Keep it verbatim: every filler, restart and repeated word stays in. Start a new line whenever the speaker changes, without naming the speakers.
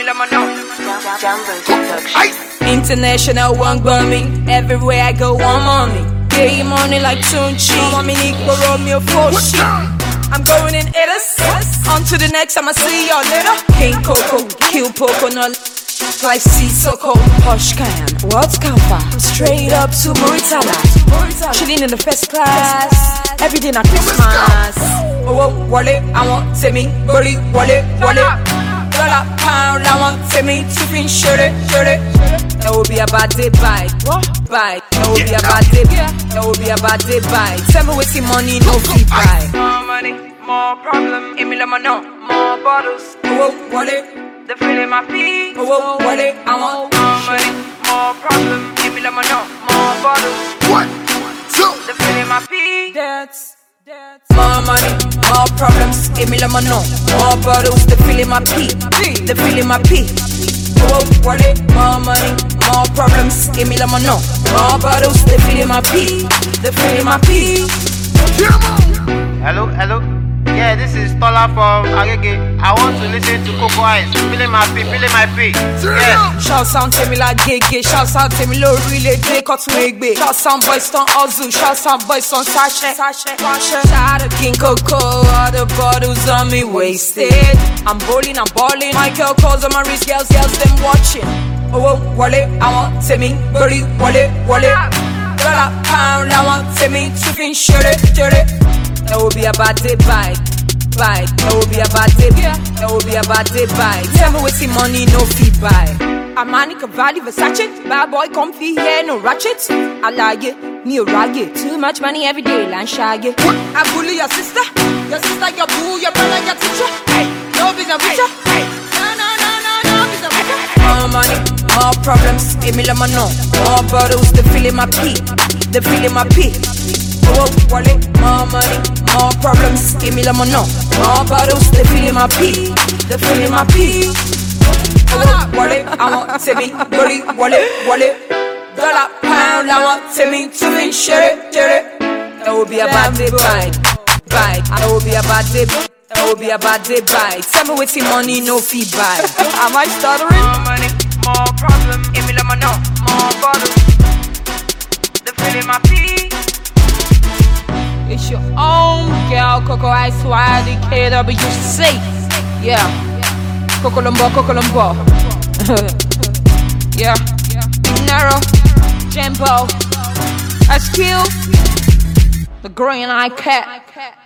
let me know.
International one me. Everywhere I go, one mommy. Pay money like Tunchi. Mommy need borrow me a full shit. I'm going in Edis. On to the next, I'ma see y'all later. King Coco, kill Poco, no like Sissoko. Posh can, what's Kampa? I'm straight up to Mauritania. Chilling in the first class. Every day not Christmas. Oh, oh, wallet, I want to me. Bully, wallet, wallet. Dollar, pound, I want to me. Two fin, shirt it, shirt it. That will be a bad day, bite. Bite. That will be a bad day. That will be a bad day, bite. Tell me what's the money, no fee, bite.
More money, more problem. Give me let me know. More bottles.
Oh, oh, wallet.
The feeling my feet.
Oh, oh, wallet, I want
more money, more problem. Give me let me know. More bottles.
One, two.
The feeling my feet.
That's, that's more money, more problems. Give me let me know. More bottles, the feeling my pee. The feeling my pee. Oh, wallet, more money, more problems. Give me let me know. More bottles, the feeling my pee. The feeling my pee.
Hello, hello. Yeah, this is Tola from Agege. I want to listen to Coco Eyes. Feeling my pee, feeling my pee. Yes.
Shout sound tell me like gege. Shout sound tell me low relay day cut to egbe. Shout sound boys on Ozu. Shout sound boys on Sasha. Sasha. Shout out King Coco. All the bottles on me wasted. I'm bowling, I'm balling. Michael calls on my wrist. Girls, girls, them watching. Oh, oh, wallet, I want to me. Bully, wallet, wallet. Dollar, pound, I want to me. Two fin, shirt it, shirt it. That will be a bad day, bite, bite. That will be a bad day, that will be a bad day, bite. Tell me what's the money, no fee, buy. Armani, Cavalli, Versace. Bad boy, comfy hair, no ratchet. I like it, me a raggy. Too much money every day, land shaggy. I bully your sister, your sister, your boo, your brother, your teacher. Hey, no business, bitch. Hey, no, no, no, no, no business, bitch. More money, more problems. Give me let me know. More bottles, the feeling my pee, the feeling my pee. Oh, wallet, more money, more problems. Give me let me know. More bottles, they feeling my pee, they feeling my pee. Oh, wallet, I want to me. Bully, wallet, wallet. Dollar, pound, I want to me. Two fin, shirt it, shirt it. That will be a bad day, bite, bite. That will be a bad day, that will be a bad day, bite. Tell me what's the money, no fee, bite. Am I stuttering?
More money, more problem. Give me let me know. More bottles. The feeling my feet.
It's your own girl, Coco Ice, Y D K W C. Yeah, Coco Lumbo, Coco Lumbo. Yeah, Nero, Jimbo, S Q, the green eye cat.